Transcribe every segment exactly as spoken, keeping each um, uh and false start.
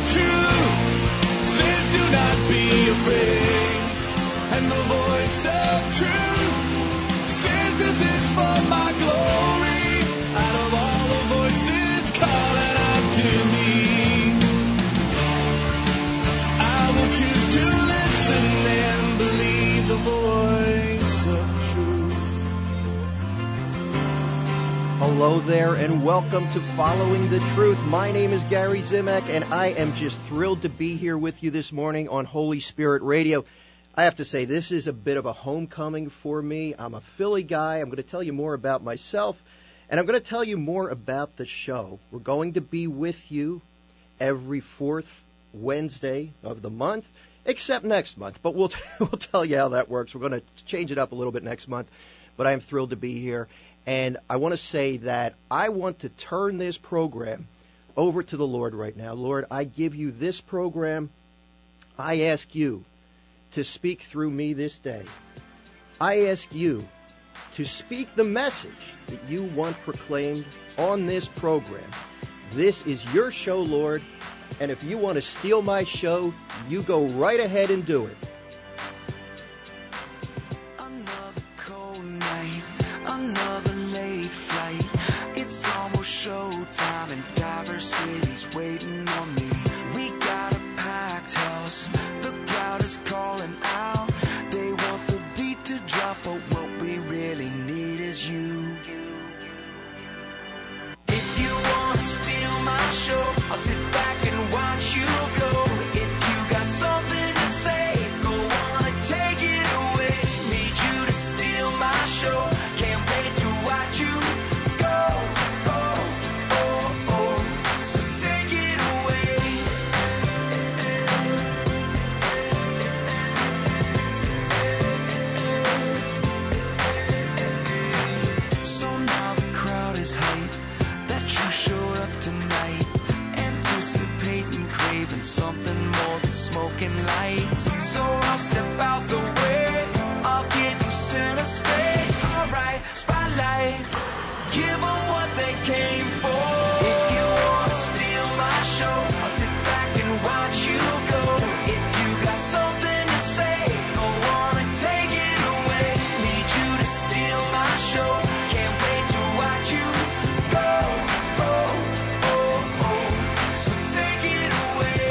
truth says do not be afraid. And the voice of truth says this is for my glory. Out of all the voices calling out to me, I will choose to listen and believe the voice of truth. Hello there and welcome to Following the Truth. My name is Gary Zimak and I am just thrilled to be here with you this morning on Holy Spirit Radio. I have to say this is a bit of a homecoming for me. I'm a Philly guy. I'm going to tell you more about myself and I'm going to tell you more about the show. We're going to be with you every fourth Wednesday of the month, except next month. But we'll, we'll tell you how that works. We're going to change it up a little bit next month, but I am thrilled to be here. And I want to say that I want to turn this program over to the Lord right now. Lord, I give you this program. I ask you to speak through me this day. I ask you to speak the message that you want proclaimed on this program. This is your show, Lord, and if you want to steal my show, you go right ahead and do it. Another cold night, another late flight. It's almost showtime and diversity's waiting on me. We got a packed house, the crowd is calling out. They want the beat to drop, but what we really need is you. If you want to steal my show, I'll sit back and watch you go. If you got something to say, go on and take it away. Need you to steal my show. Can't wait to watch you go. Oh, oh, oh. So take it away. So now the crowd is hyped that you showed up tonight, anticipating, craving something more than smoking lights. So I'll step out the way, I'll give you center stage. Alright, spotlight, give them what they came for. If you want to steal my show, I'll sit back and watch you go. If you got something to say, go on and take it away. Need you to steal my show, can't wait to watch you go. Oh, oh, oh, so take it away.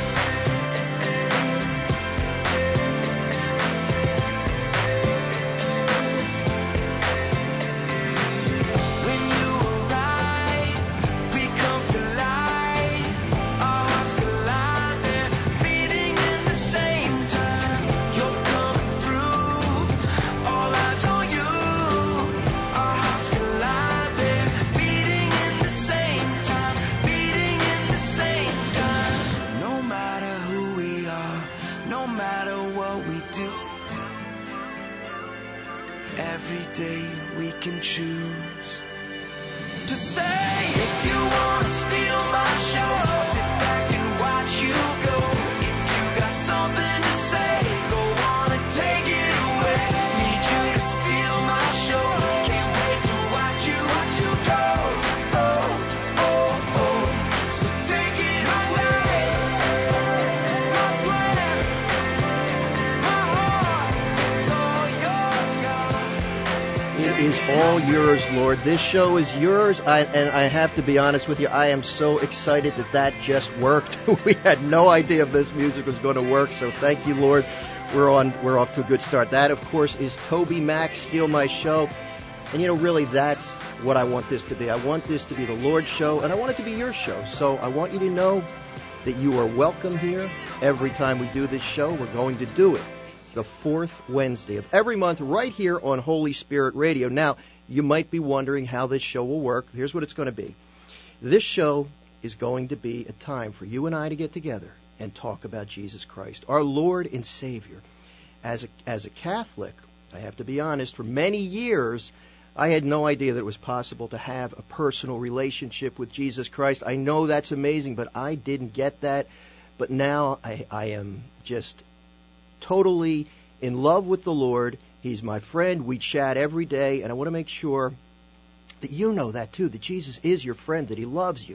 When you arrive, we come to life. Our hearts collide, they're beating at the same time. You're coming through, all eyes on you. Our hearts collide, they're beating in the same time, beating in the same time. No matter who we are, no matter what we do, every day we can choose to say, if you want to steal my show, I'll sit back and watch you go. If you got something to say, go on and take it away. Need you to steal my show, can't wait to watch you, watch you go. Oh, oh, oh, so take it away. My plans, my heart, it's all yours, God. It is all yours, Lord. This show is yours, I, and I have to be honest with you, I am so excited that that just worked. We had no idea if this music was going to work, so thank you, Lord. We're on. We're off to a good start. That, of course, is Toby Mac, Steal My Show. And, you know, really, that's what I want this to be. I want this to be the Lord's show, and I want it to be your show. So I want you to know that you are welcome here every time we do this show. We're going to do it the fourth Wednesday of every month right here on Holy Spirit Radio. Now, you might be wondering how this show will work. Here's what it's going to be. This show is going to be a time for you and I to get together and talk about Jesus Christ, our Lord and Savior. As a, as a Catholic, I have to be honest, for many years, I had no idea that it was possible to have a personal relationship with Jesus Christ. I know that's amazing, but I didn't get that. But now I, I am just totally in love with the Lord. He's my friend. We chat every day, and I want to make sure that you know that too, that Jesus is your friend, that he loves you,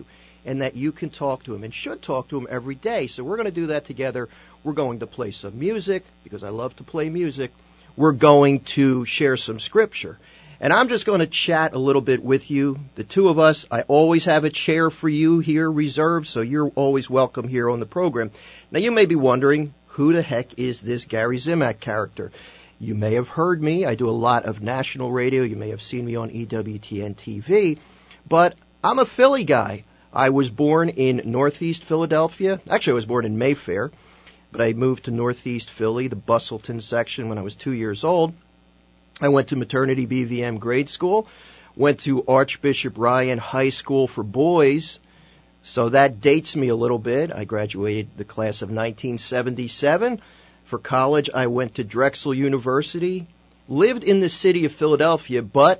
and that you can talk to him and should talk to him every day. So we're going to do that together. We're going to play some music because I love to play music. We're going to share some scripture. And I'm just going to chat a little bit with you, the two of us. I always have a chair for you here reserved, so you're always welcome here on the program. Now, you may be wondering, who the heck is this Gary Zimak character? You may have heard me. I do a lot of national radio. You may have seen me on E W T N T V. But I'm a Philly guy. I was born in Northeast Philadelphia. Actually, I was born in Mayfair, but I moved to Northeast Philly, the Bustleton section, when I was two years old. I went to Maternity B V M grade school, went to Archbishop Ryan High School for boys, so that dates me a little bit. I graduated the class of nineteen seventy-seven. For college, I went to Drexel University, lived in the city of Philadelphia, but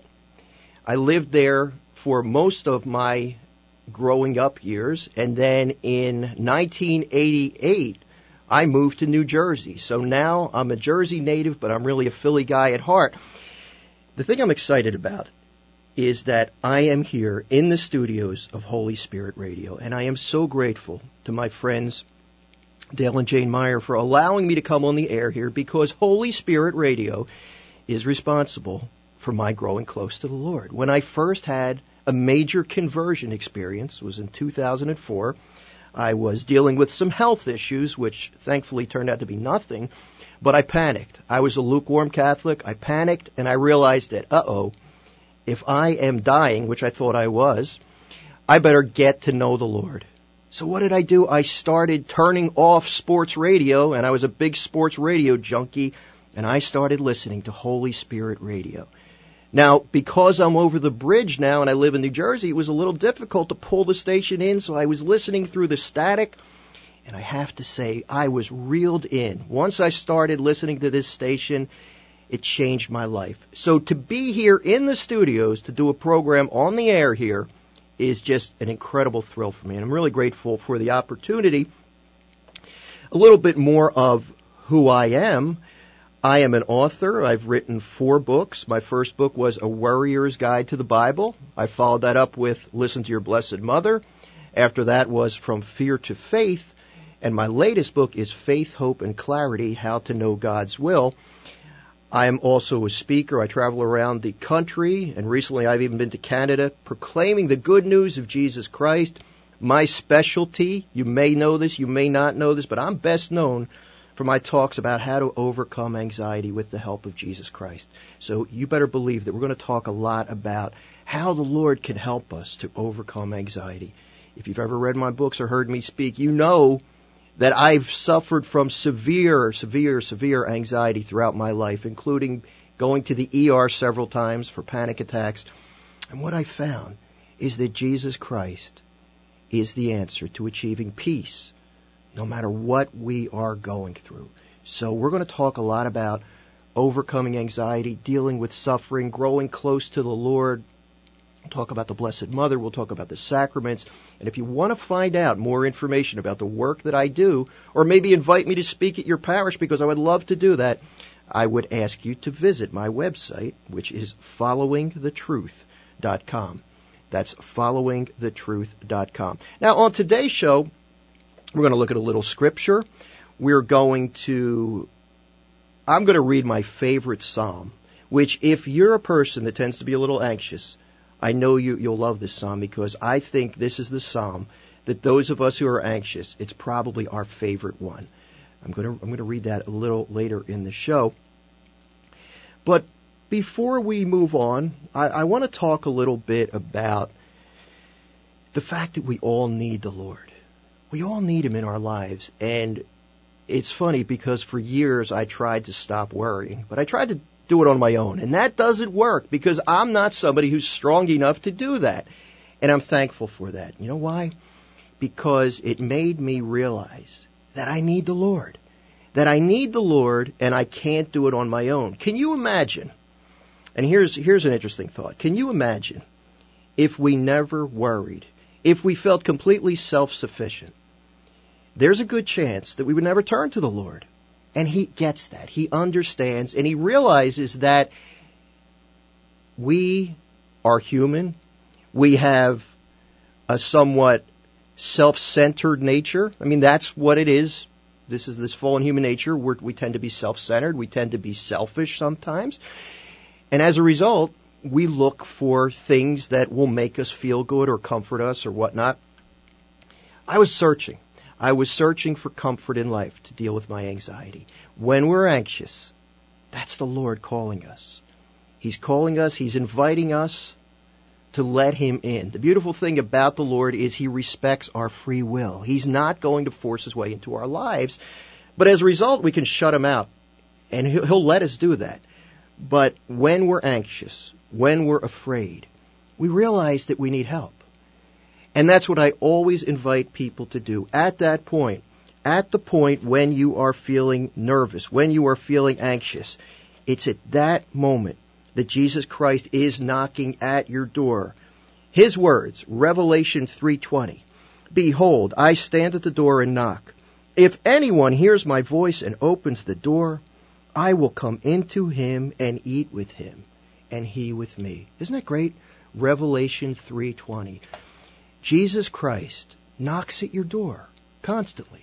I lived there for most of my growing up years, and then in nineteen eighty-eight, I moved to New Jersey. So now I'm a Jersey native, but I'm really a Philly guy at heart. The thing I'm excited about is that I am here in the studios of Holy Spirit Radio, and I am so grateful to my friends Dale and Jane Meyer for allowing me to come on the air here, because Holy Spirit Radio is responsible for my growing close to the Lord. When I first had a major conversion experience, it was in two thousand four. I was dealing with some health issues, which thankfully turned out to be nothing, but I panicked. I was a lukewarm Catholic. I panicked, and I realized that, uh-oh, if I am dying, which I thought I was, I better get to know the Lord. So what did I do? I started turning off sports radio, and I was a big sports radio junkie, and I started listening to Holy Spirit Radio. Now, because I'm over the bridge now and I live in New Jersey, it was a little difficult to pull the station in, so I was listening through the static, and I have to say, I was reeled in. Once I started listening to this station, it changed my life. So to be here in the studios to do a program on the air here is just an incredible thrill for me, and I'm really grateful for the opportunity. A little bit more of who I am. I am an author. I've written four books. My first book was A Worrier's Guide to the Bible. I followed that up with Listen to Your Blessed Mother. After that was From Fear to Faith. And my latest book is Faith, Hope, and Clarity, How to Know God's Will. I am also a speaker. I travel around the country, and recently I've even been to Canada, proclaiming the good news of Jesus Christ. My specialty, you may know this, you may not know this, but I'm best known for my talks about how to overcome anxiety with the help of Jesus Christ. So you better believe that we're going to talk a lot about how the Lord can help us to overcome anxiety. If you've ever read my books or heard me speak, you know that I've suffered from severe, severe, severe anxiety throughout my life, including going to the E R several times for panic attacks. And what I found is that Jesus Christ is the answer to achieving peace, no matter what we are going through. So we're going to talk a lot about overcoming anxiety, dealing with suffering, growing close to the Lord. We'll talk about the Blessed Mother. We'll talk about the sacraments. And if you want to find out more information about the work that I do, or maybe invite me to speak at your parish, because I would love to do that, I would ask you to visit my website, which is following the truth dot com. That's following the truth dot com. Now, on today's show, we're going to look at a little scripture. We're going to, I'm going to read my favorite psalm, which if you're a person that tends to be a little anxious, I know you, you'll love this psalm, because I think this is the psalm that those of us who are anxious, it's probably our favorite one. I'm going to, I'm going to read that a little later in the show. But before we move on, I, I want to talk a little bit about the fact that we all need the Lord. We all need him in our lives. And it's funny, because for years I tried to stop worrying, but I tried to do it on my own. And that doesn't work, because I'm not somebody who's strong enough to do that. And I'm thankful for that. You know why? Because it made me realize that I need the Lord. That I need the Lord, and I can't do it on my own. Can you imagine? And here's, here's an interesting thought. Can you imagine if we never worried? If we felt completely self-sufficient, there's a good chance that we would never turn to the Lord. And he gets that. He understands, and he realizes that we are human. We have a somewhat self-centered nature. I mean, that's what it is. This is this fallen human nature. We're, we tend to be self-centered. We tend to be selfish sometimes. And as a result, we look for things that will make us feel good or comfort us or whatnot. I was searching. I was searching for comfort in life to deal with my anxiety. When we're anxious, that's the Lord calling us. He's calling us. He's inviting us to let Him in. The beautiful thing about the Lord is He respects our free will. He's not going to force His way into our lives. But as a result, we can shut Him out. And He'll, he'll let us do that. But when we're anxious, when we're afraid, we realize that we need help. And that's what I always invite people to do. At that point, at the point when you are feeling nervous, when you are feeling anxious, it's at that moment that Jesus Christ is knocking at your door. His words, Revelation three twenty, "Behold, I stand at the door and knock. If anyone hears my voice and opens the door, I will come into him and eat with him, and he with me." Isn't that great? Revelation three twenty. Jesus Christ knocks at your door constantly.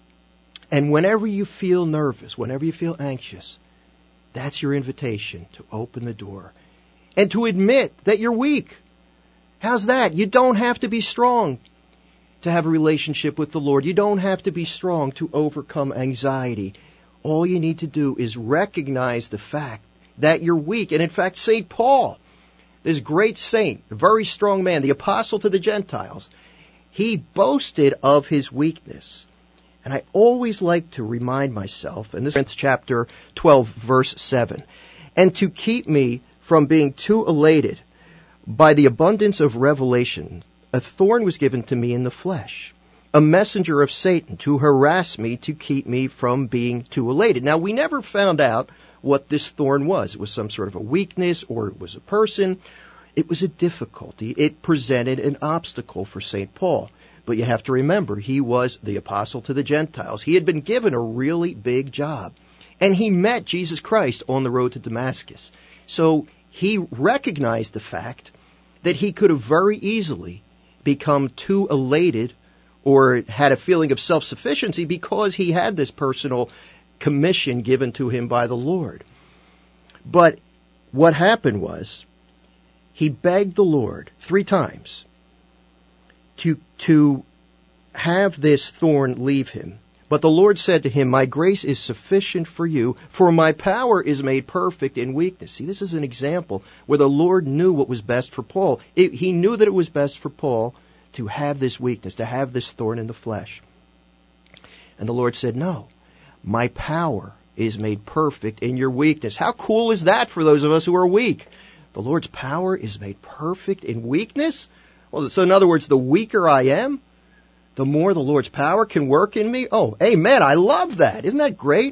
And whenever you feel nervous, whenever you feel anxious, that's your invitation to open the door and to admit that you're weak. How's that? You don't have to be strong to have a relationship with the Lord. You don't have to be strong to overcome anxiety. All you need to do is recognize the fact that you're weak. And in fact, Saint Paul, this great saint, a very strong man, the apostle to the Gentiles, he boasted of his weakness. And I always like to remind myself, and this is chapter twelve, verse seven, "And to keep me from being too elated by the abundance of revelation, a thorn was given to me in the flesh, a messenger of Satan to harass me, to keep me from being too elated." Now, we never found out what this thorn was. It was some sort of a weakness, or it was a person. It was a difficulty. It presented an obstacle for Saint Paul. But you have to remember, he was the apostle to the Gentiles. He had been given a really big job. And he met Jesus Christ on the road to Damascus. So he recognized the fact that he could have very easily become too elated or had a feeling of self-sufficiency because he had this personal commission given to him by the Lord. But what happened was, he begged the Lord three times to, to have this thorn leave him. But the Lord said to him, "My grace is sufficient for you, for my power is made perfect in weakness." See, this is an example where the Lord knew what was best for Paul. It, he knew that it was best for Paul to have this weakness, to have this thorn in the flesh. And the Lord said, "No, my power is made perfect in your weakness." How cool is that for those of us who are weak? The Lord's power is made perfect in weakness? Well, so in other words, the weaker I am, the more the Lord's power can work in me. Oh, amen. I love that. Isn't that great?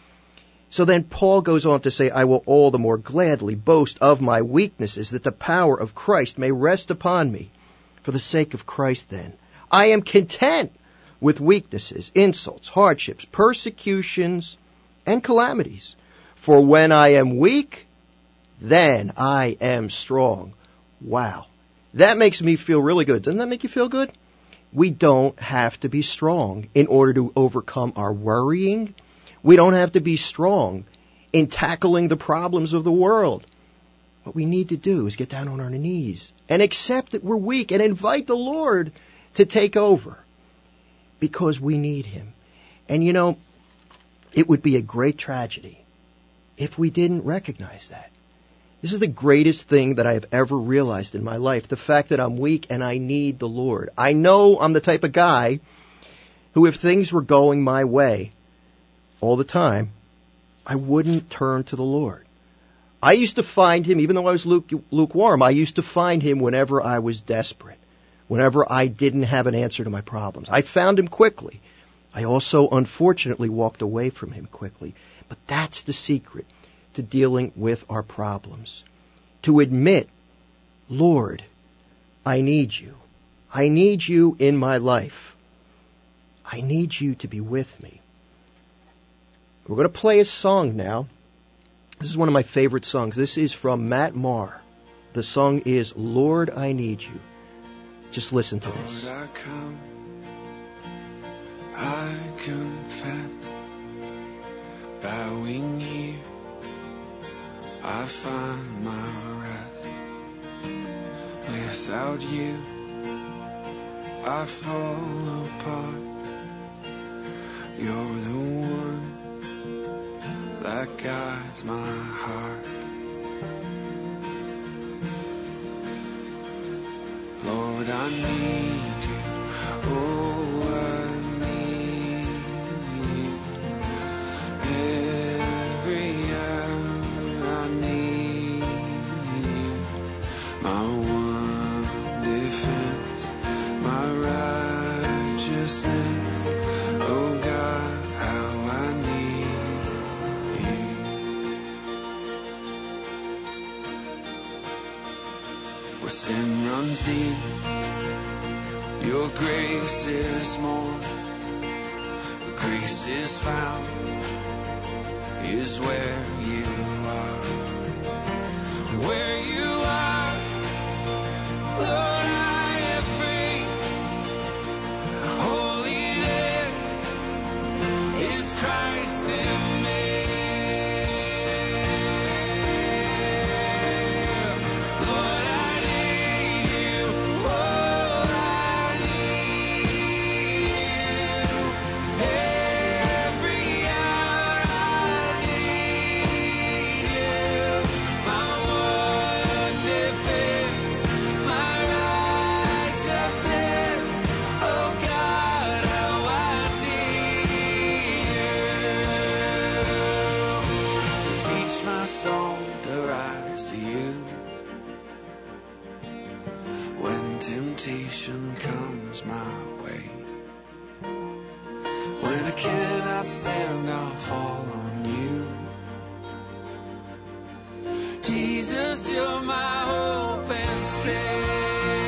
So then Paul goes on to say, "I will all the more gladly boast of my weaknesses, that the power of Christ may rest upon me. For the sake of Christ, then, I am content with weaknesses, insults, hardships, persecutions, and calamities. For when I am weak, then I am strong." Wow. That makes me feel really good. Doesn't that make you feel good? We don't have to be strong in order to overcome our worrying. We don't have to be strong in tackling the problems of the world. What we need to do is get down on our knees and accept that we're weak and invite the Lord to take over, because we need Him. And you know, it would be a great tragedy if we didn't recognize that. This is the greatest thing that I have ever realized in my life, the fact that I'm weak and I need the Lord. I know I'm the type of guy who, if things were going my way all the time, I wouldn't turn to the Lord. I used to find Him, even though I was lukewarm, I used to find Him whenever I was desperate, whenever I didn't have an answer to my problems. I found Him quickly. I also, unfortunately, walked away from Him quickly. But that's the secret to dealing with our problems. To admit, "Lord, I need you. I need you in my life. I need you to be with me." We're going to play a song now. This is one of my favorite songs. This is from Matt Maher. The song is "Lord, I Need You." Just listen to this. Lord, I come, I confess, bowing here, I find my rest. Without you, I fall apart. You're the one that guides my heart. Lord, I need you. Oh, I need you. Every hour I need you. My one defense, my righteousness. Oh God, how I need you. Where sin runs deep, your grace is more. Where grace is found is where you are. Where you are, Lord, I am free. Holiness is Christ in me. Lord, I need you. Oh, I need you. Every hour I need you. My one defense, my righteousness. Oh God, how I need you. So teach my soul to rise to you. When temptation comes my way, when I cannot stand, I'll fall on you. Jesus, you're my hope and stay.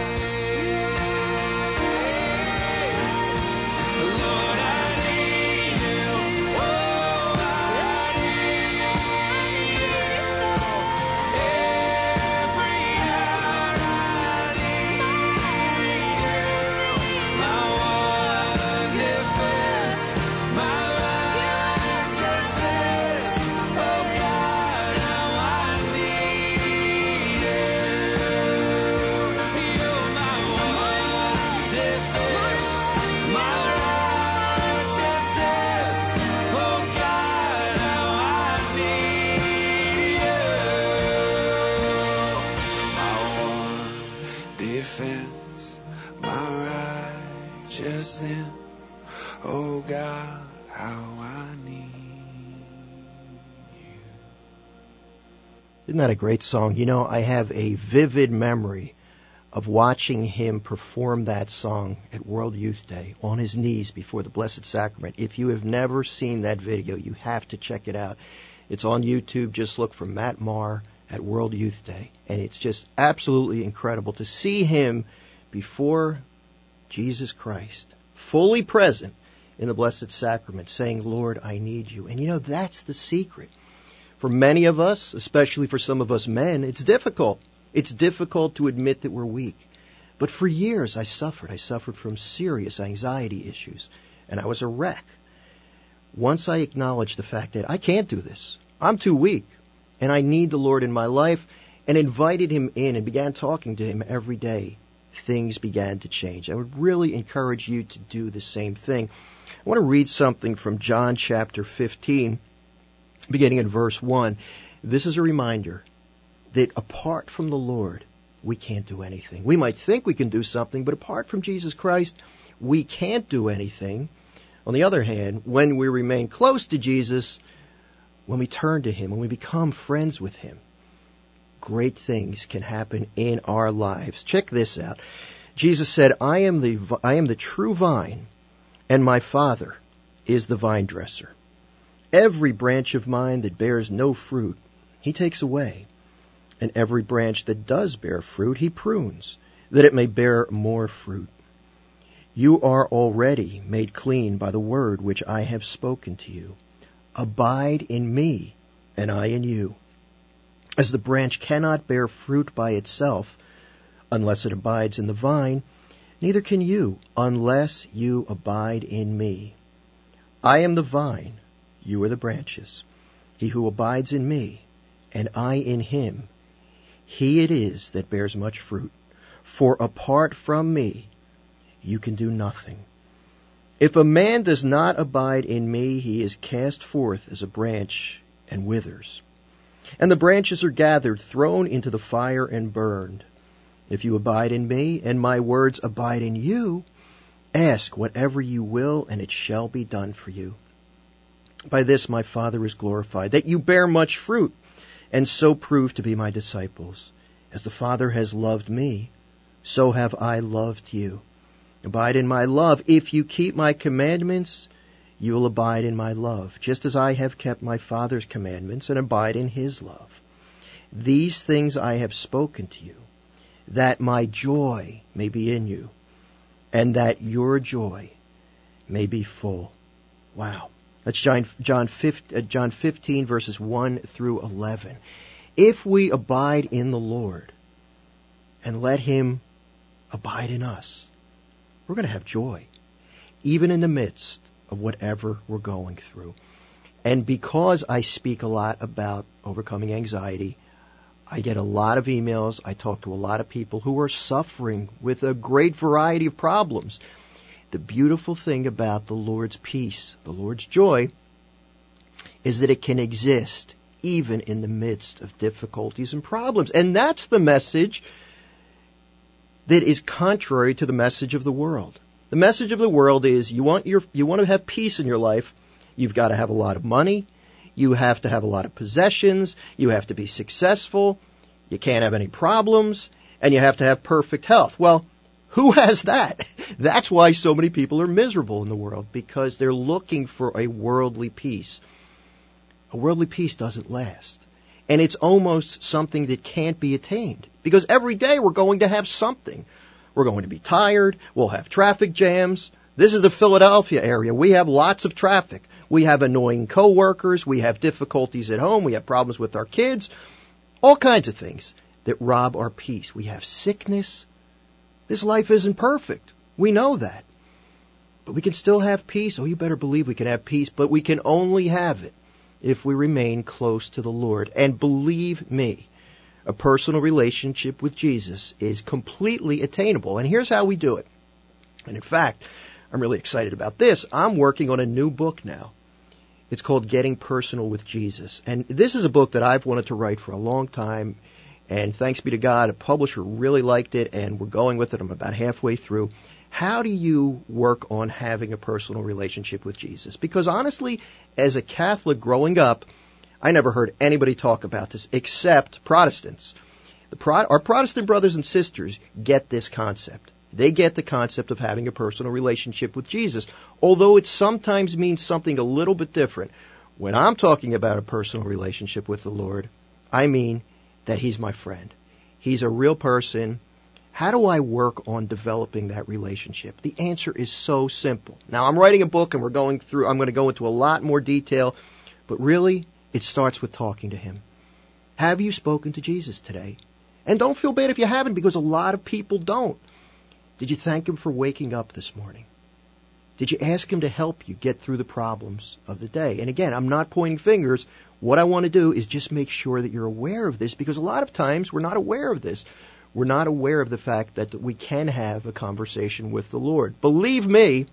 Lord, I need you. Oh, I need you. Every hour I need you. My one defense, my righteousness. Oh God, how I need you. You're my one defense, my righteousness. Oh God, how I need you. My one defense, my righteousness. Oh God, how I need you. Isn't that a great song? You know, I have a vivid memory of watching him perform that song at World Youth Day on his knees before the Blessed Sacrament. If you have never seen that video, you have to check it out. It's on YouTube. Just look for Matt Maher at World Youth Day. And it's just absolutely incredible to see him before Jesus Christ, fully present in the Blessed Sacrament, saying, Lord, I need you. And you know, that's the secret. For many of us, especially for some of us men, it's difficult. It's difficult to admit that we're weak. But for years I suffered. I suffered from serious anxiety issues, and I was a wreck. Once I acknowledged the fact that I can't do this, I'm too weak, and I need the Lord in my life, and invited him in and began talking to him every day, things began to change. I would really encourage you to do the same thing. I want to read something from John chapter fifteen, beginning in verse one. This is a reminder that apart from the Lord, we can't do anything. We might think we can do something, but apart from Jesus Christ, we can't do anything. On the other hand, when we remain close to Jesus, when we turn to him, when we become friends with him, great things can happen in our lives. Check this out. Jesus said, I am the I am the true vine, and my Father is the vine dresser. Every branch of mine that bears no fruit, he takes away. And every branch that does bear fruit, he prunes, that it may bear more fruit. You are already made clean by the word which I have spoken to you. Abide in me, and I in you. As the branch cannot bear fruit by itself, unless it abides in the vine, Neither can you unless you abide in me. I am the vine, you are the branches. He who abides in me, and I in him, he it is that bears much fruit. For apart from me, you can do nothing. If a man does not abide in me, he is cast forth as a branch and withers. And the branches are gathered, thrown into the fire, and burned. If you abide in me, and my words abide in you, ask whatever you will, and it shall be done for you. By this my Father is glorified, that you bear much fruit, and so prove to be my disciples. As the Father has loved me, so have I loved you. Abide in my love. If you keep my commandments, you will abide in my love, just as I have kept my Father's commandments and abide in his love. These things I have spoken to you, that my joy may be in you, and that your joy may be full. Wow. That's John, John, fifteen, verses one through eleven. If we abide in the Lord and let him abide in us, we're going to have joy, even in the midst of whatever we're going through. And because I speak a lot about overcoming anxiety, I get a lot of emails. I talk to a lot of people who are suffering with a great variety of problems. The beautiful thing about the Lord's peace, the Lord's joy, is that it can exist even in the midst of difficulties and problems. And that's the message that is contrary to the message of the world. The message of the world is you want your you want to have peace in your life, you've got to have a lot of money, you have to have a lot of possessions, you have to be successful, you can't have any problems, and you have to have perfect health. Well, who has that? That's why so many people are miserable in the world, because they're looking for a worldly peace. A worldly peace doesn't last. And it's almost something that can't be attained, because every day we're going to have something. We're going to be tired. We'll have traffic jams. This is the Philadelphia area. We have lots of traffic. We have annoying coworkers. We have difficulties at home. We have problems with our kids. All kinds of things that rob our peace. We have sickness. This life isn't perfect. We know that. But we can still have peace. Oh, you better believe we can have peace, but we can only have it if we remain close to the Lord. And believe me, a personal relationship with Jesus is completely attainable. And here's how we do it. And in fact, I'm really excited about this. I'm working on a new book now. It's called Getting Personal with Jesus. And this is a book that I've wanted to write for a long time. And thanks be to God, a publisher really liked it, and we're going with it. I'm about halfway through. How do you work on having a personal relationship with Jesus? Because honestly, as a Catholic growing up, I never heard anybody talk about this except Protestants. The Pro- our Protestant brothers and sisters get this concept. They get the concept of having a personal relationship with Jesus, although it sometimes means something a little bit different. When I'm talking about a personal relationship with the Lord, I mean that he's my friend. He's a real person. How do I work on developing that relationship? The answer is so simple. Now, I'm writing a book and we're going through, I'm going to go into a lot more detail, but really, it starts with talking to him. Have you spoken to Jesus today? And don't feel bad if you haven't, because a lot of people don't. Did you thank him for waking up this morning? Did you ask him to help you get through the problems of the day? And again, I'm not pointing fingers. What I want to do is just make sure that you're aware of this, because a lot of times we're not aware of this. We're not aware of the fact that we can have a conversation with the Lord. Believe me,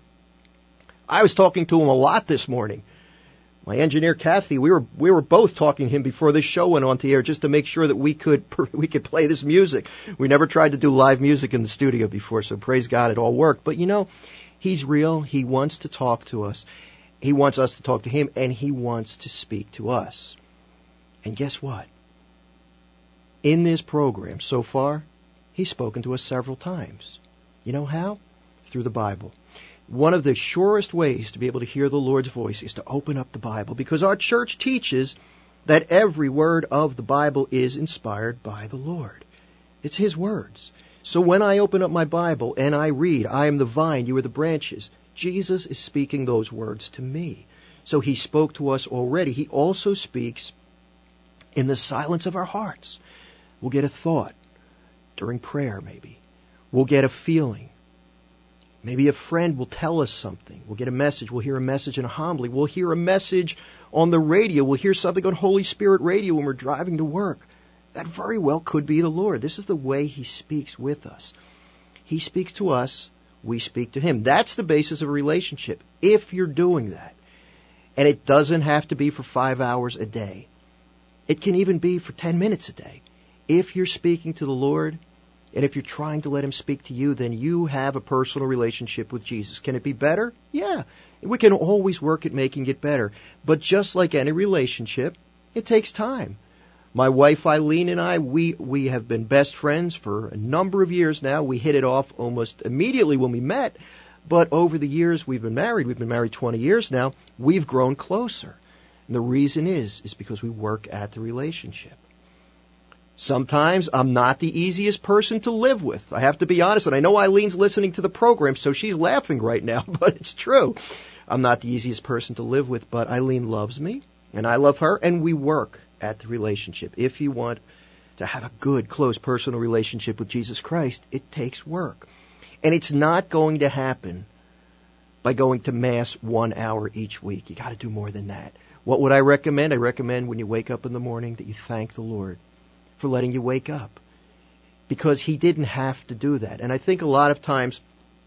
I was talking to him a lot this morning. My engineer, Kathy, we were we were both talking to him before this show went on the air, just to make sure that we could we could play this music. We never tried to do live music in the studio before, so praise God, it all worked. But you know, he's real. He wants to talk to us. He wants us to talk to him, and he wants to speak to us. And guess what? In this program so far, he's spoken to us several times. You know how? Through the Bible. One of the surest ways to be able to hear the Lord's voice is to open up the Bible, because our church teaches that every word of the Bible is inspired by the Lord. It's his words. So when I open up my Bible and I read, I am the vine, you are the branches, Jesus is speaking those words to me. So he spoke to us already. He also speaks in the silence of our hearts. We'll get a thought during prayer maybe. We'll get a feeling Maybe a friend will tell us something. We'll get a message. We'll hear a message in a homily. We'll hear a message on the radio. We'll hear something on Holy Spirit radio when we're driving to work. That very well could be the Lord. This is the way He speaks with us. He speaks to us. We speak to Him. That's the basis of a relationship, if you're doing that. And it doesn't have to be for five hours a day. It can even be for ten minutes a day. If you're speaking to the Lord, and if you're trying to let Him speak to you, then you have a personal relationship with Jesus. Can it be better? Yeah. We can always work at making it better. But just like any relationship, it takes time. My wife Eileen and I, we, we have been best friends for a number of years now. We hit it off almost immediately when we met. But over the years we've been married, we've been married twenty years now, we've grown closer. And the reason is, is because we work at the relationship. Sometimes I'm not the easiest person to live with. I have to be honest, and I know Eileen's listening to the program, so she's laughing right now, but it's true. I'm not the easiest person to live with, but Eileen loves me, and I love her, and we work at the relationship. If you want to have a good, close, personal relationship with Jesus Christ, it takes work. And it's not going to happen by going to Mass one hour each week. You got to do more than that. What would I recommend? I recommend when you wake up in the morning that you thank the Lord for letting you wake up, because He didn't have to do that. And I think a lot of times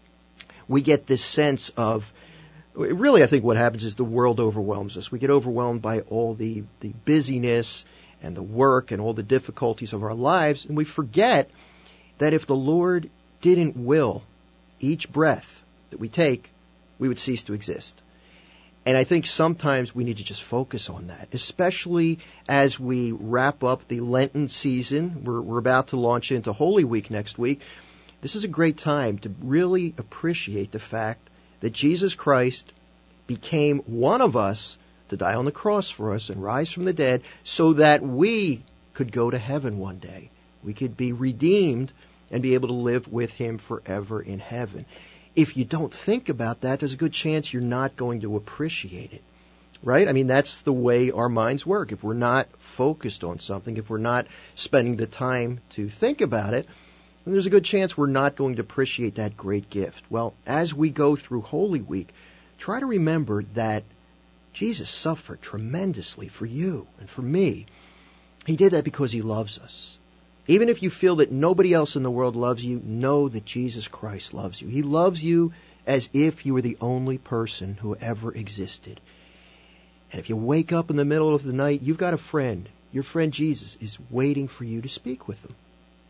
we get this sense of, really I think what happens is the world overwhelms us. We get overwhelmed by all the, the busyness and the work and all the difficulties of our lives, and we forget that if the Lord didn't will each breath that we take, we would cease to exist. And I think sometimes we need to just focus on that, especially as we wrap up the Lenten season. We're, we're about to launch into Holy Week next week. This is a great time to really appreciate the fact that Jesus Christ became one of us to die on the cross for us and rise from the dead so that we could go to heaven one day. We could be redeemed and be able to live with Him forever in heaven. If you don't think about that, there's a good chance you're not going to appreciate it, right? I mean, that's the way our minds work. If we're not focused on something, if we're not spending the time to think about it, then there's a good chance we're not going to appreciate that great gift. Well, as we go through Holy Week, try to remember that Jesus suffered tremendously for you and for me. He did that because He loves us. Even if you feel that nobody else in the world loves you, know that Jesus Christ loves you. He loves you as if you were the only person who ever existed. And if you wake up in the middle of the night, you've got a friend. Your friend Jesus is waiting for you to speak with Him.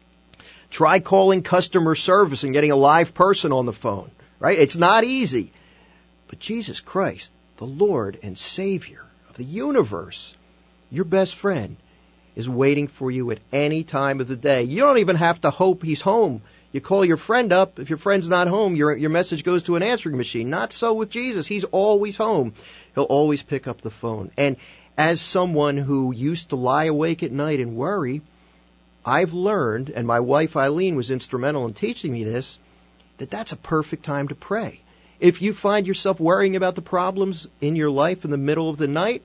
Try calling customer service and getting a live person on the phone, right? It's not easy. But Jesus Christ, the Lord and Savior of the universe, your best friend, is waiting for you at any time of the day. You don't even have to hope He's home. You call your friend up. If your friend's not home, your your message goes to an answering machine. Not so with Jesus. He's always home. He'll always pick up the phone. And as someone who used to lie awake at night and worry, I've learned, and my wife Eileen was instrumental in teaching me this, that that's a perfect time to pray. If you find yourself worrying about the problems in your life in the middle of the night,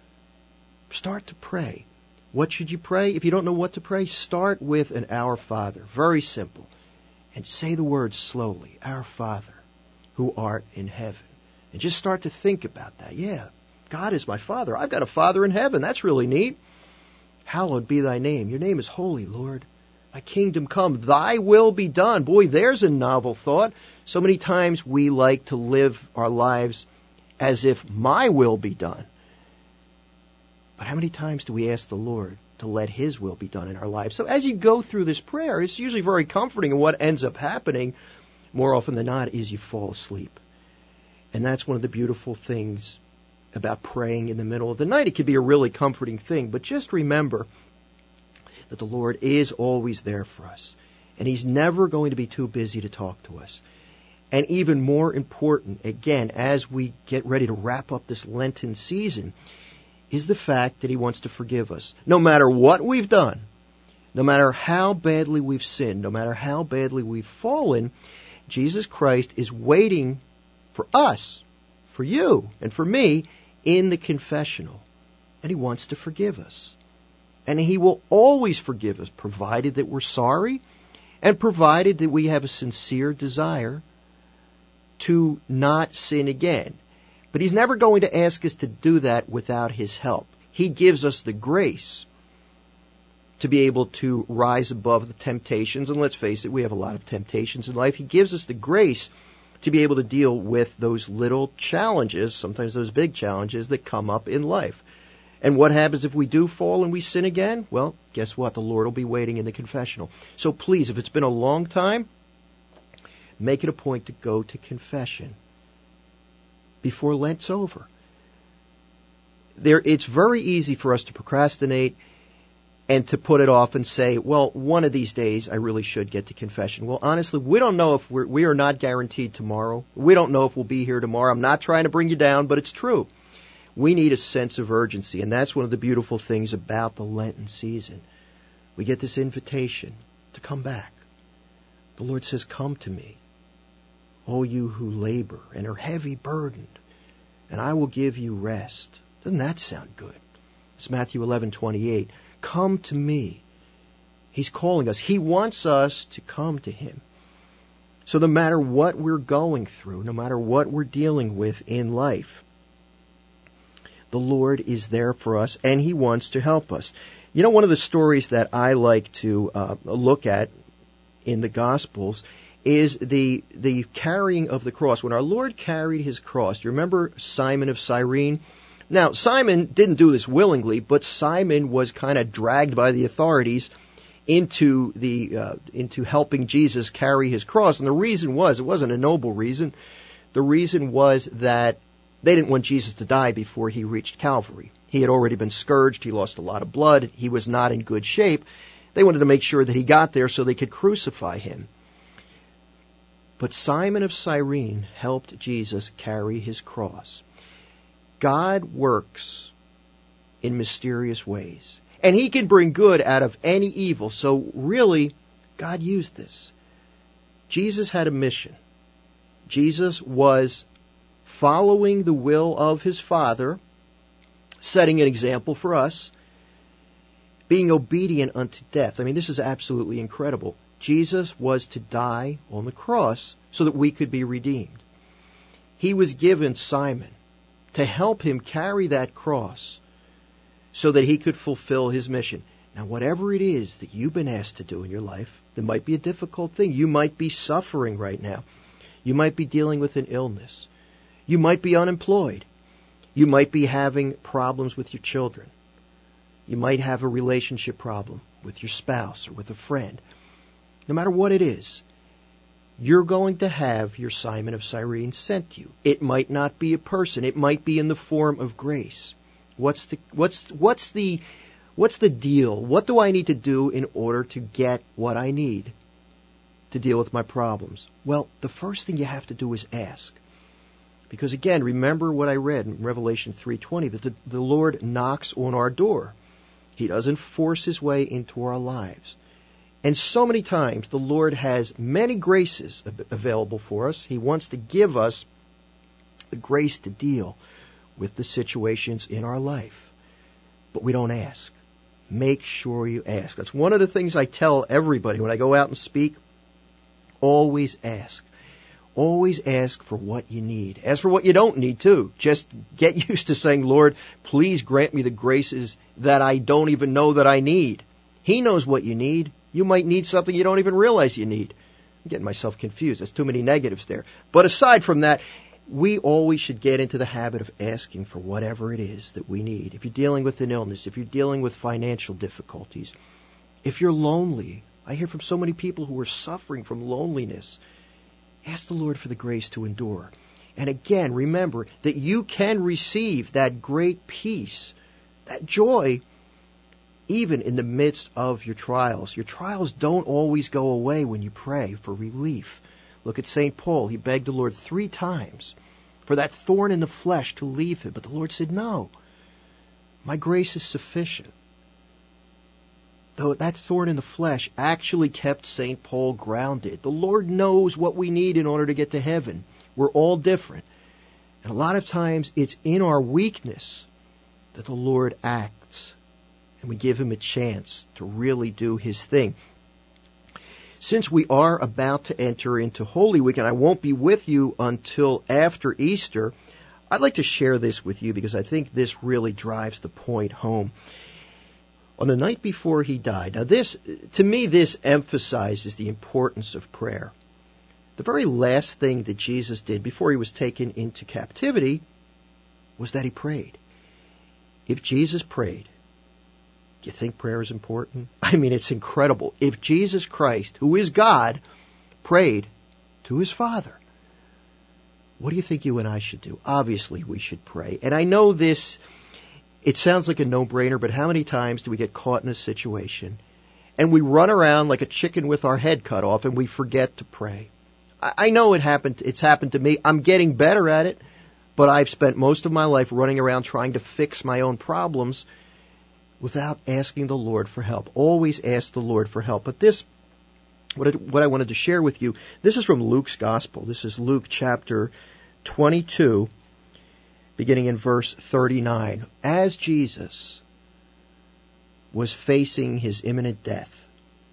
start to pray. What should you pray? If you don't know what to pray, start with an Our Father. Very simple. And say the words slowly. Our Father, who art in heaven. And just start to think about that. Yeah, God is my Father. I've got a Father in heaven. That's really neat. Hallowed be thy name. Your name is holy, Lord. Thy kingdom come. Thy will be done. Boy, there's a novel thought. So many times we like to live our lives as if my will be done. But how many times do we ask the Lord to let His will be done in our lives? So as you go through this prayer, it's usually very comforting, and what ends up happening more often than not is you fall asleep. And that's one of the beautiful things about praying in the middle of the night. It can be a really comforting thing, but just remember that the Lord is always there for us, and He's never going to be too busy to talk to us. And even more important, again, as we get ready to wrap up this Lenten season, is the fact that He wants to forgive us. No matter what we've done, no matter how badly we've sinned, no matter how badly we've fallen, Jesus Christ is waiting for us, for you and for me, in the confessional. And He wants to forgive us. And He will always forgive us, provided that we're sorry and provided that we have a sincere desire to not sin again. But he's never going to ask us to do that without his help. He gives us the grace to be able to rise above the temptations. And let's face it, we have a lot of temptations in life. He gives us the grace to be able to deal with those little challenges, sometimes those big challenges that come up in life. And what happens if we do fall and we sin again? Well, guess what? The Lord will be waiting in the confessional. So please, if it's been a long time, make it a point to go to confession before Lent's over. There, it's very easy for us to procrastinate and to put it off and say, well, one of these days I really should get to confession. Well, honestly, we don't know if we're, we are not guaranteed tomorrow. We don't know if we'll be here tomorrow. I'm not trying to bring you down, but it's true. We need a sense of urgency, and that's one of the beautiful things about the Lenten season. We get this invitation to come back. The Lord says, come to me, all you who labor and are heavy burdened, and I will give you rest. Doesn't that sound good? It's Matthew eleven twenty-eight. Come to me. He's calling us. He wants us to come to him. So no matter what we're going through, no matter what we're dealing with in life, the Lord is there for us, and he wants to help us. You know, one of the stories that I like to uh, look at in the Gospels is the the carrying of the cross. When our Lord carried his cross, do you remember Simon of Cyrene? Now, Simon didn't do this willingly, but Simon was kind of dragged by the authorities into the uh, into helping Jesus carry his cross. And the reason was, it wasn't a noble reason. The reason was that they didn't want Jesus to die before he reached Calvary. He had already been scourged. He lost a lot of blood. He was not in good shape. They wanted to make sure that he got there so they could crucify him. But Simon of Cyrene helped Jesus carry his cross. God works in mysterious ways, and he can bring good out of any evil. So really, God used this. Jesus had a mission. Jesus was following the will of his Father, setting an example for us, being obedient unto death. I mean, this is absolutely incredible. Jesus was to die on the cross so that we could be redeemed. He was given Simon to help him carry that cross so that he could fulfill his mission. Now, whatever it is that you've been asked to do in your life, it might be a difficult thing. You might be suffering right now. You might be dealing with an illness. You might be unemployed. You might be having problems with your children. You might have a relationship problem with your spouse or with a friend. No matter what it is, you're going to have your Simon of Cyrene sent to you. It might not be a person. It might be in the form of grace. What's the what's what's the what's the deal? What do I need to do in order to get what I need to deal with my problems? Well, the first thing you have to do is ask. Because again, remember what I read in Revelation three twenty, that the, the Lord knocks on our door. He doesn't force his way into our lives. And so many times the Lord has many graces available for us. He wants to give us the grace to deal with the situations in our life. But we don't ask. Make sure you ask. That's one of the things I tell everybody when I go out and speak. Always ask. Always ask for what you need. Ask for what you don't need, too. Just get used to saying, Lord, please grant me the graces that I don't even know that I need. He knows what you need. You might need something you don't even realize you need. I'm getting myself confused. There's too many negatives there. But aside from that, we always should get into the habit of asking for whatever it is that we need. If you're dealing with an illness, if you're dealing with financial difficulties, if you're lonely, I hear from so many people who are suffering from loneliness. Ask the Lord for the grace to endure. And again, remember that you can receive that great peace, that joy, even in the midst of your trials. Your trials don't always go away when you pray for relief. Look at Saint Paul. He begged the Lord three times for that thorn in the flesh to leave him. But the Lord said, no, my grace is sufficient. Though that thorn in the flesh actually kept Saint Paul grounded. The Lord knows what we need in order to get to heaven. We're all different. And a lot of times it's in our weakness that the Lord acts. And we give him a chance to really do his thing. Since we are about to enter into Holy Week, and I won't be with you until after Easter, I'd like to share this with you because I think this really drives the point home. On the night before he died, now this, to me, this emphasizes the importance of prayer. The very last thing that Jesus did before he was taken into captivity was that he prayed. If Jesus prayed, do you think prayer is important? I mean, it's incredible. If Jesus Christ, who is God, prayed to his Father, what do you think you and I should do? Obviously, we should pray. And I know this, it sounds like a no-brainer, but how many times do we get caught in a situation and we run around like a chicken with our head cut off and we forget to pray? I, I know it happened. It's happened to me. I'm getting better at it, but I've spent most of my life running around trying to fix my own problems without asking the Lord for help. Always ask the Lord for help. But this, what I, what I wanted to share with you, this is from Luke's Gospel. This is Luke chapter twenty-two, beginning in verse thirty-nine. As Jesus was facing his imminent death,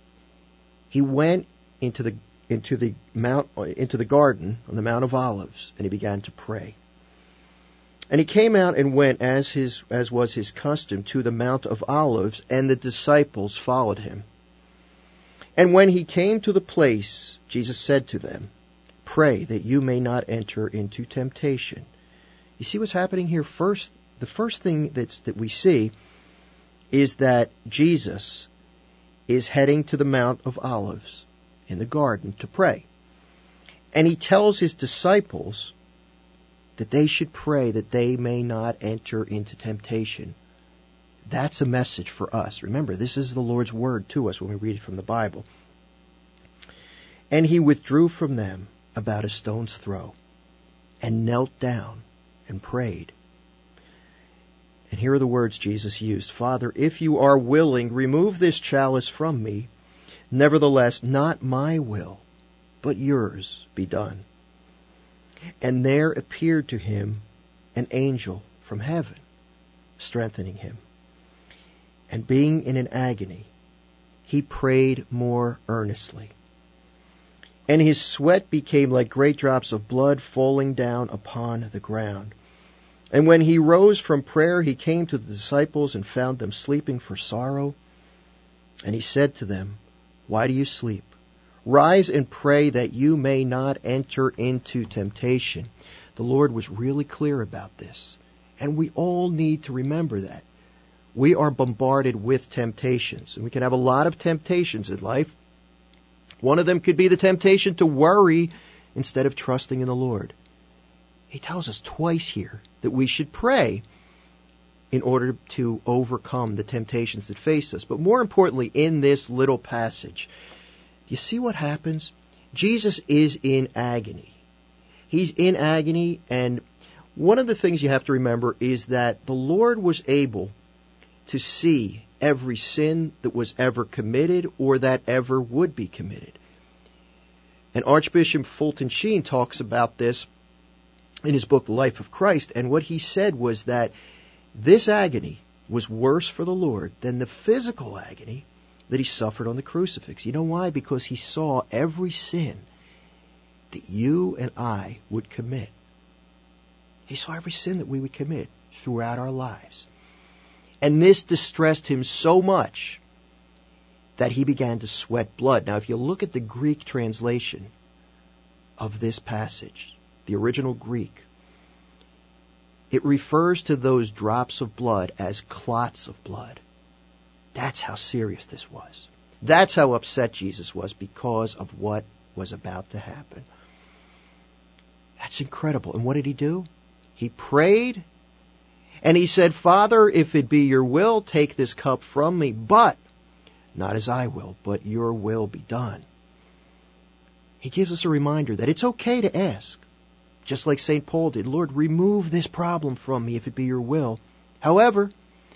he went into the into the mount into the garden on the Mount of Olives, and he began to pray. And he came out and went, as his as was his custom, to the Mount of Olives, and the disciples followed him. And when he came to the place, Jesus said to them, "Pray that you may not enter into temptation." You see what's happening here? First, the first thing that's, that we see is that Jesus is heading to the Mount of Olives in the garden to pray. And he tells his disciples that they should pray that they may not enter into temptation. That's a message for us. Remember, this is the Lord's word to us when we read it from the Bible. And he withdrew from them about a stone's throw and knelt down and prayed. And here are the words Jesus used. "Father, if you are willing, remove this chalice from me. Nevertheless, not my will, but yours be done." And there appeared to him an angel from heaven, strengthening him. And being in an agony, he prayed more earnestly. And his sweat became like great drops of blood falling down upon the ground. And when he rose from prayer, he came to the disciples and found them sleeping for sorrow. And he said to them, "Why do you sleep? Rise and pray that you may not enter into temptation." The Lord was really clear about this. And we all need to remember that. We are bombarded with temptations. And we can have a lot of temptations in life. One of them could be the temptation to worry instead of trusting in the Lord. He tells us twice here that we should pray in order to overcome the temptations that face us. But more importantly, in this little passage, you see what happens? Jesus is in agony. He's in agony, and one of the things you have to remember is that the Lord was able to see every sin that was ever committed or that ever would be committed. And Archbishop Fulton Sheen talks about this in his book, The Life of Christ, and what he said was that this agony was worse for the Lord than the physical agony that he suffered on the crucifix. You know why? Because he saw every sin that you and I would commit. He saw every sin that we would commit throughout our lives. And this distressed him so much that he began to sweat blood. Now, if you look at the Greek translation of this passage, the original Greek, it refers to those drops of blood as clots of blood. That's how serious this was. That's how upset Jesus was because of what was about to happen. That's incredible. And what did he do? He prayed, and he said, "Father, if it be your will, take this cup from me, but not as I will, but your will be done." He gives us a reminder that it's okay to ask, just like Saint Paul did. "Lord, remove this problem from me if it be your will. However,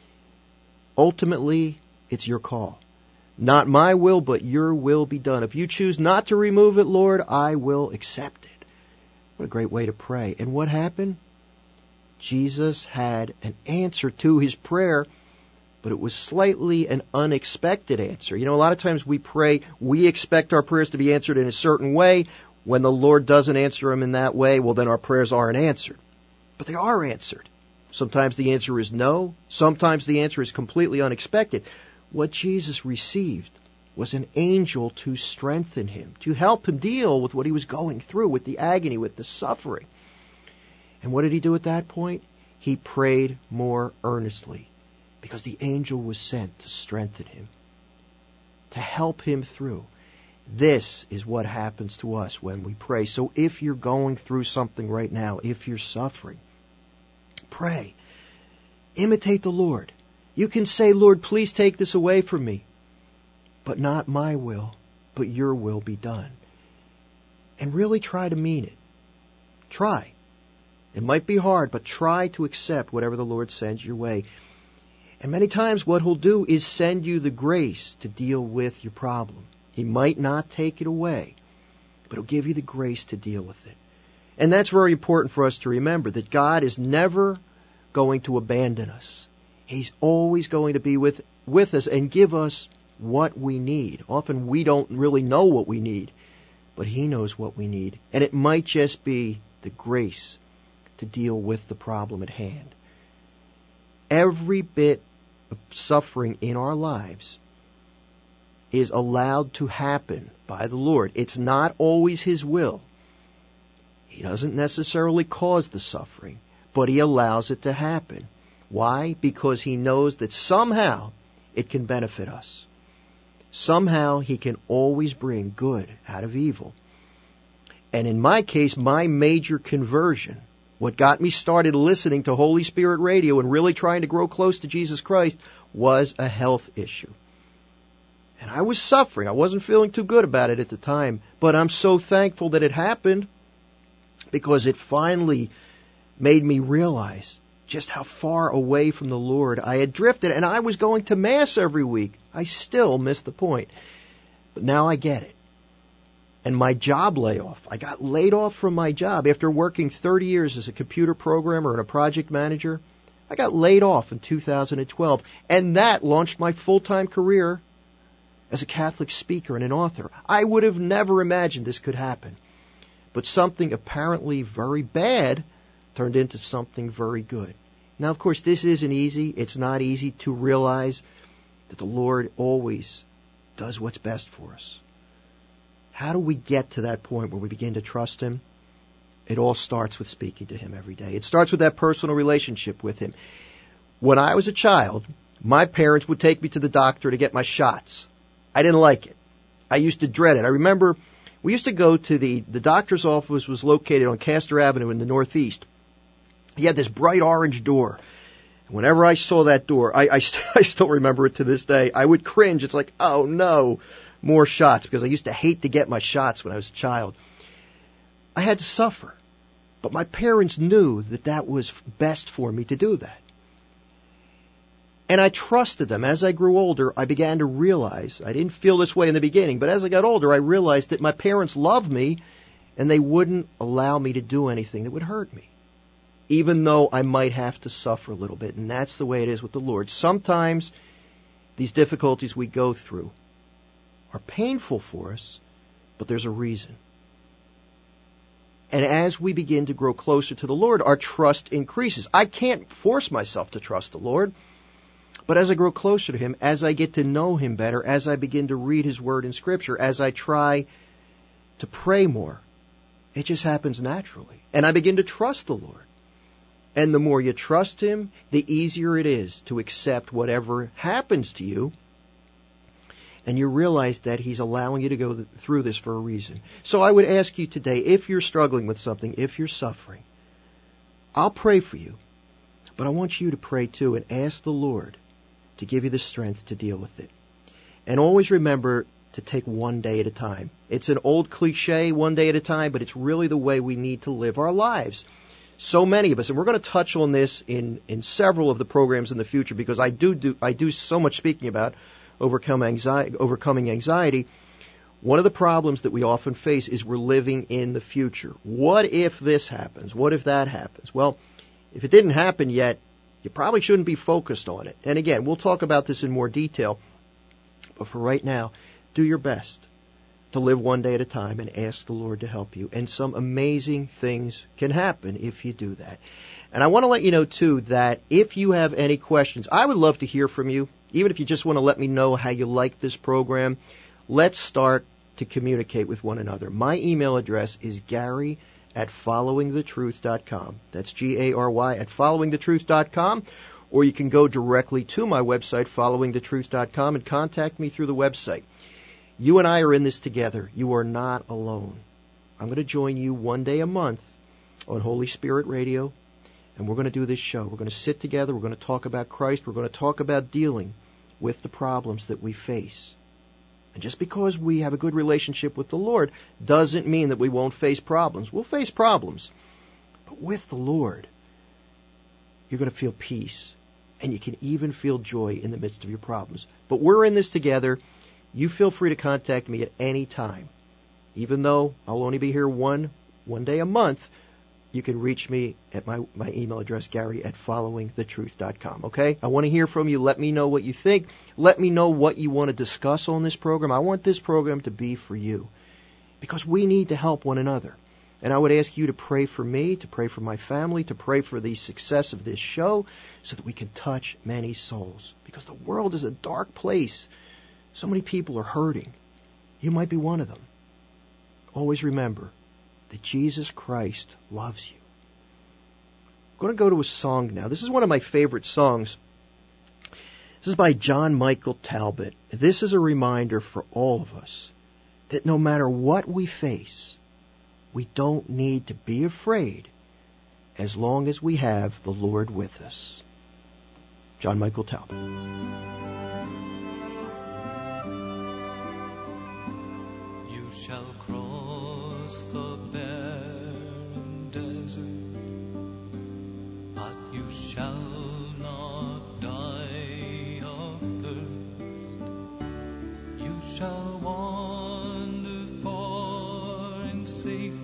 ultimately, it's your call. Not my will, but your will be done. If you choose not to remove it, Lord, I will accept it." What a great way to pray. And what happened? Jesus had an answer to his prayer but it was slightly an unexpected answer. You know, a lot of times we pray, we expect our prayers to be answered in a certain way. When the Lord doesn't answer them in that way, well, then our prayers aren't answered. But they are answered. Sometimes the answer is no. Sometimes the answer is completely unexpected. What Jesus received was an angel to strengthen him, to help him deal with what he was going through, with the agony, with the suffering. And what did he do at that point? He prayed more earnestly, because the angel was sent to strengthen him, to help him through. This is what happens to us when we pray. So if you're going through something right now, if you're suffering, pray. Imitate the Lord. You can say, Lord, please take this away from me. But not my will, but your will be done. And really try to mean it. Try. It might be hard, but try to accept whatever the Lord sends your way. And many times what he'll do is send you the grace to deal with your problem. He might not take it away, but he'll give you the grace to deal with it. And that's very important for us to remember, that God is never going to abandon us. He's always going to be with, with us and give us what we need. Often we don't really know what we need, but he knows what we need. And it might just be the grace to deal with the problem at hand. Every bit of suffering in our lives is allowed to happen by the Lord. It's not always his will. He doesn't necessarily cause the suffering, but he allows it to happen. Why? Because he knows that somehow it can benefit us. Somehow he can always bring good out of evil. And in my case, my major conversion, what got me started listening to Holy Spirit Radio and really trying to grow close to Jesus Christ, was a health issue. And I was suffering. I wasn't feeling too good about it at the time. But I'm so thankful that it happened, because it finally made me realize just how far away from the Lord I had drifted. And I was going to Mass every week. I still missed the point. But now I get it. And my job layoff. I got laid off from my job after working thirty years as a computer programmer and a project manager. I got laid off in two thousand twelve. And that launched my full-time career as a Catholic speaker and an author. I would have never imagined this could happen. But something apparently very bad turned into something very good. Now, of course, this isn't easy. It's not easy to realize that the Lord always does what's best for us. How do we get to that point where we begin to trust him? It all starts with speaking to him every day. It starts with that personal relationship with him. When I was a child, my parents would take me to the doctor to get my shots. I didn't like it. I used to dread it. I remember we used to go to the, the doctor's office was located on Castor Avenue in the Northeast. He had this bright orange door. Whenever I saw that door, I, I, st- I still remember it to this day, I would cringe. It's like, oh no, more shots, because I used to hate to get my shots when I was a child. I had to suffer. But my parents knew that that was best for me to do that. And I trusted them. As I grew older, I began to realize, I didn't feel this way in the beginning, but as I got older, I realized that my parents loved me and they wouldn't allow me to do anything that would hurt me, even though I might have to suffer a little bit. And that's the way it is with the Lord. Sometimes these difficulties we go through are painful for us, but there's a reason. And as we begin to grow closer to the Lord, our trust increases. I can't force myself to trust the Lord. But as I grow closer to him, as I get to know him better, as I begin to read his word in Scripture, as I try to pray more, it just happens naturally. And I begin to trust the Lord. And the more you trust him, the easier it is to accept whatever happens to you. And you realize that he's allowing you to go through this for a reason. So I would ask you today, if you're struggling with something, if you're suffering, I'll pray for you. But I want you to pray too and ask the Lord to give you the strength to deal with it. And always remember to take one day at a time. It's an old cliche, one day at a time, but it's really the way we need to live our lives. So many of us, and we're going to touch on this in, in several of the programs in the future, because I do, do I do so much speaking about overcome anxiety, overcoming anxiety. One of the problems that we often face is we're living in the future. What if this happens? What if that happens? Well, if it didn't happen yet, You probably shouldn't be focused on it. And again, we'll talk about this in more detail. But for right now, do your best to live one day at a time and ask the Lord to help you. And some amazing things can happen if you do that. And I want to let you know, too, that if you have any questions, I would love to hear from you. Even if you just want to let me know how you like this program, let's start to communicate with one another. My email address is Gary at following the truth dot com. That's G A R Y at following the truth dot com. Or you can go directly to my website, following the truth dot com, and contact me through the website. You and I are in this together. You are not alone. I'm going to join you one day a month on Holy Spirit Radio, and we're going to do this show. We're going to sit together. We're going to talk about Christ. We're going to talk about dealing with the problems that we face. And just because we have a good relationship with the Lord doesn't mean that we won't face problems. We'll face problems. But with the Lord, you're going to feel peace. And you can even feel joy in the midst of your problems. But we're in this together. You feel free to contact me at any time. Even though I'll only be here one one day a month, you can reach me at my, my email address, Gary at following the truth dot com. Okay? I want to hear from you. Let me know what you think. Let me know what you want to discuss on this program. I want this program to be for you. Because we need to help one another. And I would ask you to pray for me, to pray for my family, to pray for the success of this show so that we can touch many souls. Because the world is a dark place. So many people are hurting. You might be one of them. Always remember that Jesus Christ loves you. I'm going to go to a song now. This is one of my favorite songs. This is by John Michael Talbot. This is a reminder for all of us that no matter what we face, we don't need to be afraid as long as we have the Lord with us. John Michael Talbot. You shall cross the barren desert, but you shall not die of thirst. You shall wander far in safety,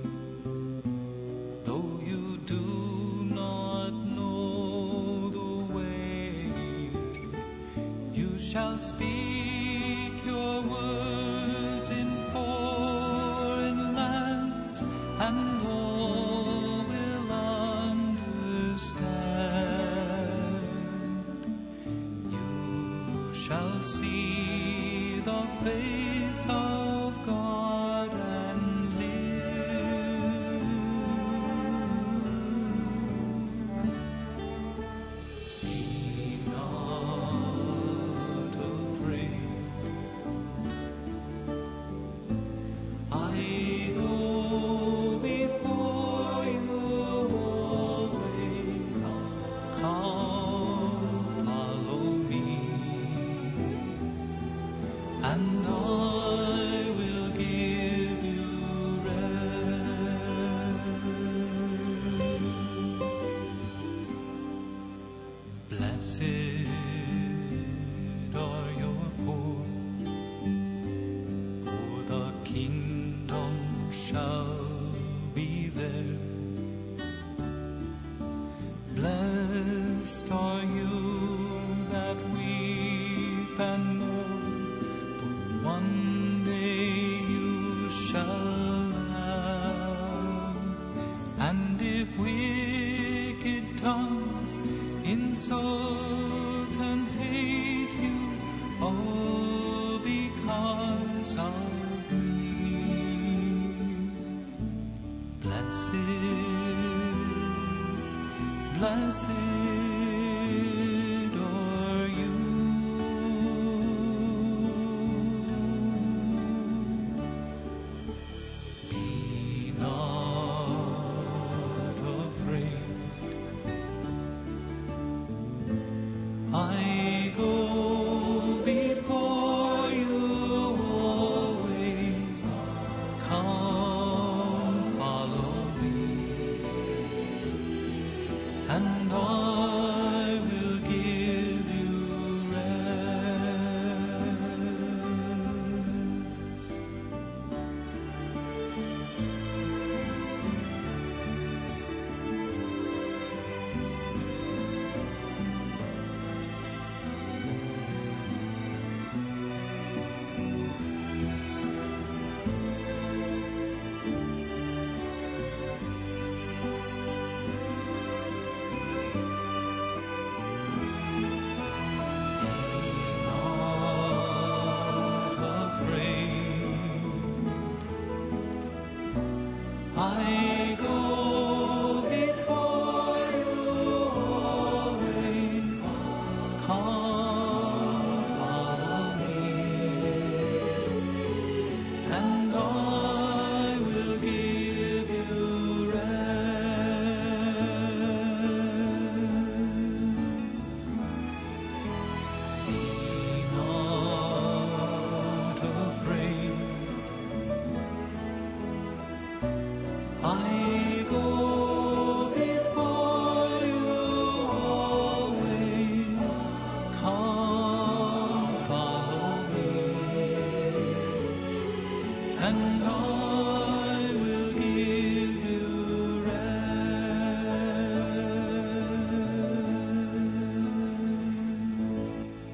though you do not know the way. You shall speak your words in foreign lands, and all will understand. You shall see the face of God and live. Be not afraid. I go before you always. Come, follow me, and I will give you rest. Blessed are your poor, for the kingdom shall be theirs. Blessed are you that weep and mourn, for one day you shall laugh. And if wicked tongues insult and hate you, all because of me, blessed, blessed are you. Be not afraid. I go before you always. Come, follow me, and all and I will give you rest.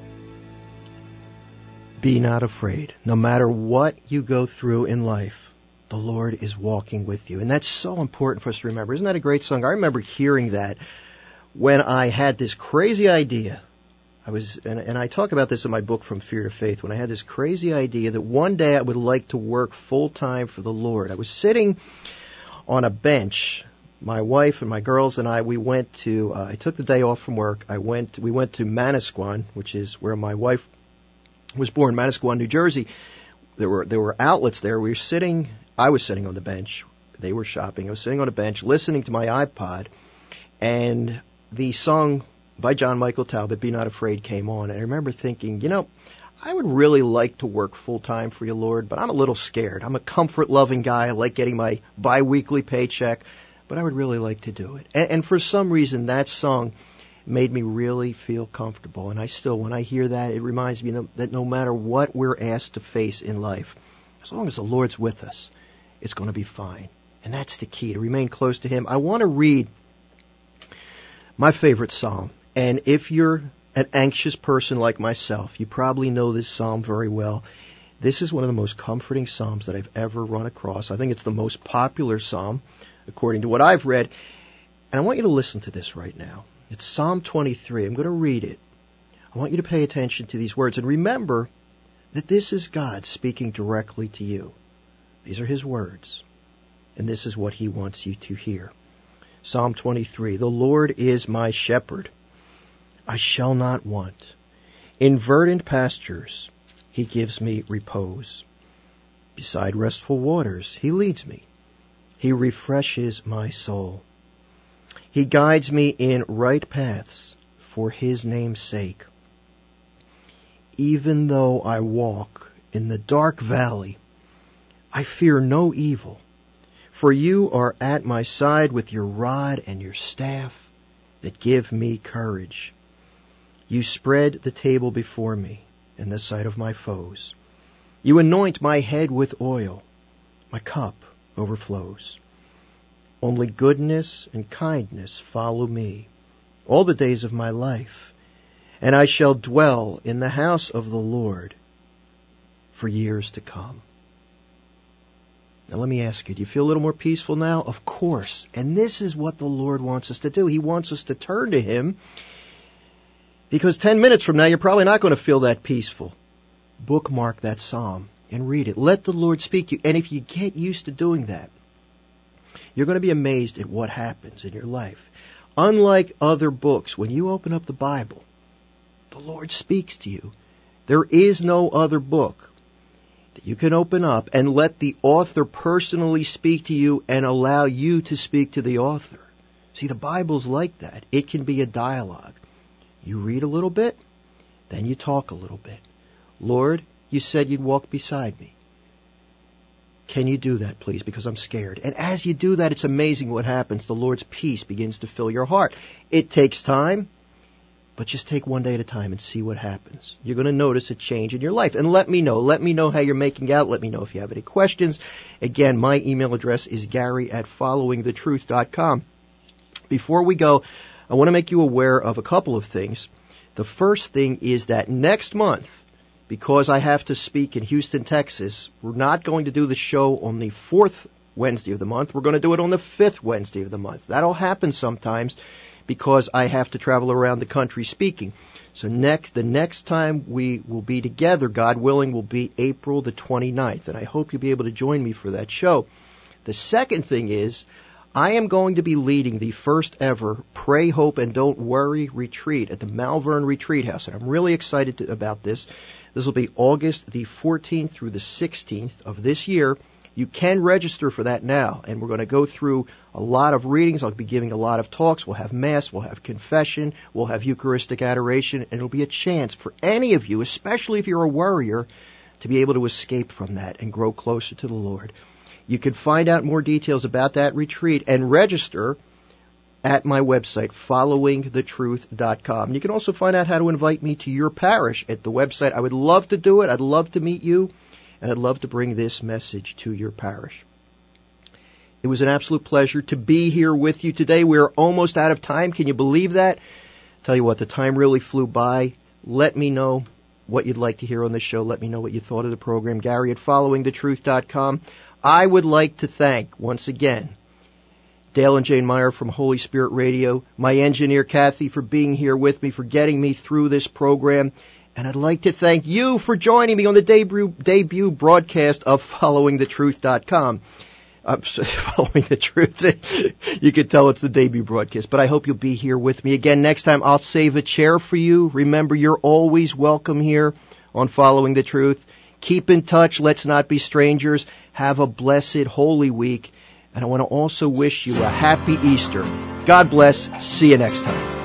Be not afraid. No matter what you go through in life, the Lord is walking with you. And that's so important for us to remember. Isn't that a great song? I remember hearing that when I had this crazy idea. I was, and, and I talk about this in my book, From Fear to Faith, when I had this crazy idea that one day I would like to work full-time for the Lord. I was sitting on a bench. My wife and my girls and I, we went to, uh, I took the day off from work. I went, we went to Manasquan, which is where my wife was born, Manasquan, New Jersey. There were, there were outlets there. We were sitting, I was sitting on the bench. They were shopping. I was sitting on a bench listening to my iPod, and the song by John Michael Talbot, Be Not Afraid, came on. And I remember thinking, you know, I would really like to work full-time for you, Lord, but I'm a little scared. I'm a comfort-loving guy. I like getting my biweekly paycheck, but I would really like to do it. And, and for some reason, that song made me really feel comfortable. And I still, when I hear that, it reminds me that no matter what we're asked to face in life, as long as the Lord's with us, it's going to be fine. And that's the key, to remain close to Him. I want to read my favorite psalm. And if you're an anxious person like myself, you probably know this psalm very well. This is one of the most comforting psalms that I've ever run across. I think it's the most popular psalm, according to what I've read. And I want you to listen to this right now. It's Psalm twenty-three. I'm going to read it. I want you to pay attention to these words. And remember that this is God speaking directly to you. These are His words. And this is what He wants you to hear. Psalm twenty-three. The Lord is my shepherd. I shall not want. In verdant pastures, He gives me repose. Beside restful waters, He leads me. He refreshes my soul. He guides me in right paths for His name's sake. Even though I walk in the dark valley, I fear no evil, for You are at my side with Your rod and Your staff that give me courage. You spread the table before me in the sight of my foes. You anoint my head with oil. My cup overflows. Only goodness and kindness follow me all the days of my life, and I shall dwell in the house of the Lord for years to come. Now let me ask you, do you feel a little more peaceful now? Of course. And this is what the Lord wants us to do. He wants us to turn to Him, because ten minutes from now, you're probably not going to feel that peaceful. Bookmark that psalm and read it. Let the Lord speak to you. And if you get used to doing that, you're going to be amazed at what happens in your life. Unlike other books, when you open up the Bible, the Lord speaks to you. There is no other book that you can open up and let the author personally speak to you and allow you to speak to the author. See, the Bible's like that. It can be a dialogue. You read a little bit, then you talk a little bit. Lord, You said You'd walk beside me. Can You do that, please? Because I'm scared. And as you do that, it's amazing what happens. The Lord's peace begins to fill your heart. It takes time, but just take one day at a time and see what happens. You're going to notice a change in your life. And let me know. Let me know how you're making out. Let me know if you have any questions. Again, my email address is Gary at following the truth dot com. Before we go, I want to make you aware of a couple of things. The first thing is that next month, because I have to speak in Houston, Texas, we're not going to do the show on the fourth Wednesday of the month. We're going to do it on the fifth Wednesday of the month. That'll happen sometimes because I have to travel around the country speaking. So next, the next time we will be together, God willing, will be April the twenty-ninth. And I hope you'll be able to join me for that show. The second thing is, I am going to be leading the first ever Pray, Hope, and Don't Worry retreat at the Malvern Retreat House. And I'm really excited to, about this. This will be August the fourteenth through the sixteenth of this year. You can register for that now. And we're going to go through a lot of readings. I'll be giving a lot of talks. We'll have Mass. We'll have confession. We'll have Eucharistic adoration. And it'll be a chance for any of you, especially if you're a worrier, to be able to escape from that and grow closer to the Lord. You can find out more details about that retreat and register at my website, following the truth dot com. You can also find out how to invite me to your parish at the website. I would love to do it. I'd love to meet you. and I'd love to bring this message to your parish. It was an absolute pleasure to be here with you today. We're almost out of time. Can you believe that? Tell you what, the time really flew by. Let me know what you'd like to hear on the show. Let me know what you thought of the program. Gary at following the truth dot com. I would like to thank, once again, Dale and Jane Meyer from Holy Spirit Radio, my engineer Kathy for being here with me, for getting me through this program. And I'd like to thank you for joining me on the debut, debut broadcast of following the truth dot com. I'm following the truth. You can tell it's the debut broadcast, but I hope you'll be here with me again next time. I'll save a chair for you. Remember, you're always welcome here on Following the Truth. Keep in touch. Let's not be strangers. Have a blessed Holy Week. And I want to also wish you a happy Easter. God bless. See you next time.